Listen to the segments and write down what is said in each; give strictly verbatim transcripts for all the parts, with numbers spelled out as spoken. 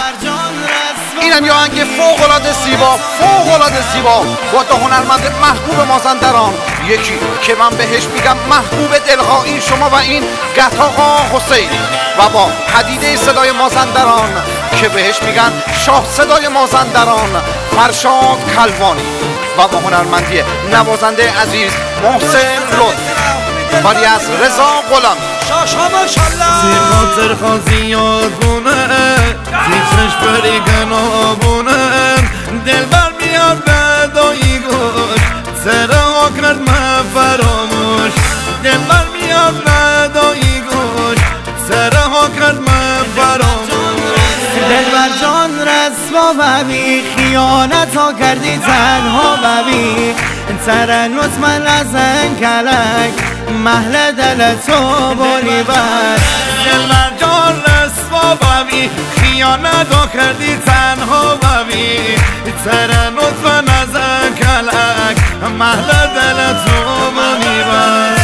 اینم یه آهنگ فوق‌العاده زیبا، فوق‌العاده زیبا با دو هنرمند محبوب مازندران. یکی که من بهش میگم محبوب دلهایی شما و این قطاقا حسین، و با پدیده صدای مازندران که بهش میگن شاه صدای مازندران فرشاد کلوانی، و با هنرمندی نوازنده عزیز محسن لطف کاری از رضا غلامی. شاشا ماشالله زیر خاطر خوازی یاد بونه زیرش بری گنابونه دل بر میاد بدایی گوش سره ها کرد من فراموش دل بر میاد بدایی گوش سره ها کرد من فراموش دل بر جان رسوا ببی خیانت ها کردی تنها ببی ترنوت من از کلک محل دل تو بولی بر دل بر جان رسوا ببی خیانت ها کردی تنها ببی ترنوت من از کلک محل دل تو بولی بر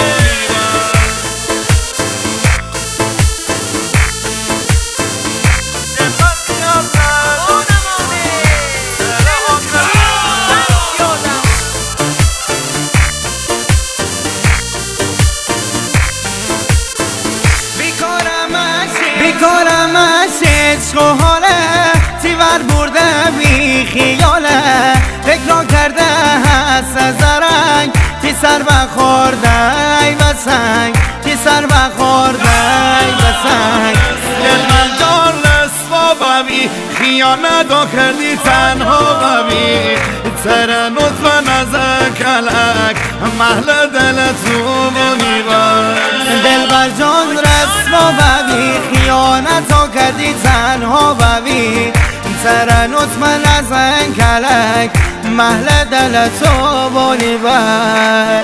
بیکارم از عشق و حاله تیور برده بی خیاله فکر کرده هست زرنگ تی سر بخورده ای بسنگ تی سر بخورده ای بسنگ دل من جان رسوا ببی خیانت ها کردی تنها ببی ترنوت من از کلک محل دل تو بونی بر دل بر جان رسوا ببی خیانت ها کردی تنها ببی ترنوت من از کلک محل دل تو بونی بر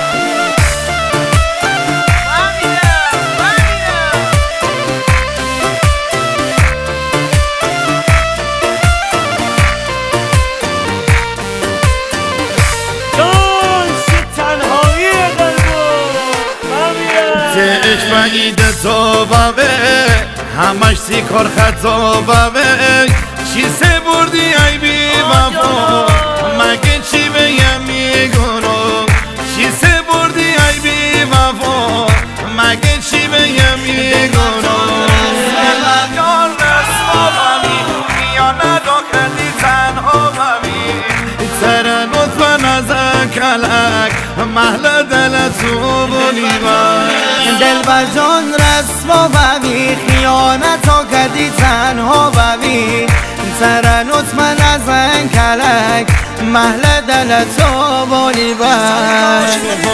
تش بعید تو بابه همش سی کار خطا بابه چی سه بردی ای بی وفا مگه چی بگم میگونم چی سه بردی ای بی وفا مگه چی بگم میگونم دل بر جان رسوا ببی خیانت ها کردی تنها ببی ترنوت من از کلک محل دل تو بونی بر دل بر جان رسوا ببی خیانت ها کردی تنها ببی ترنوت من از کلک محل دل تو بونی بر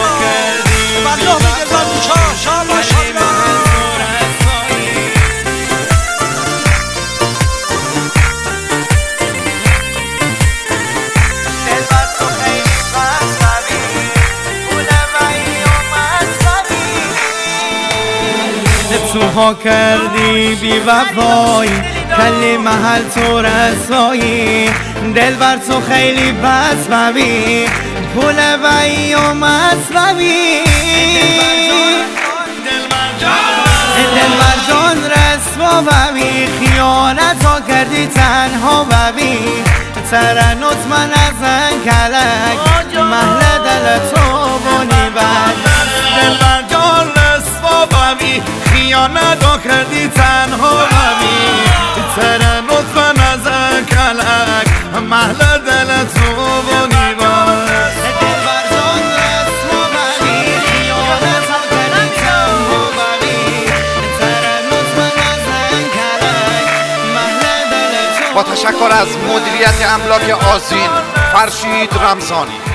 توها کردی بی وفایی کلی محل تو رسایی دل بر تو خیلی بس ببی پول بایی و مست ببی دل بر جان رسوا ببی خیانت ها کردی تنها ببی ترنوت من از کلک محل دل تو بونی بر دل بر جان رسوا ببی خیانت ها کردی تنها ببی ترنوت من از کلک محل دل تو بونی بر دل بر جان رسوا ببی خیانت ها کردی تنها ببی ترنوت من از کلک محل دل تو. با تشکر از مدیریت املاک آذین فرشید رمضانی.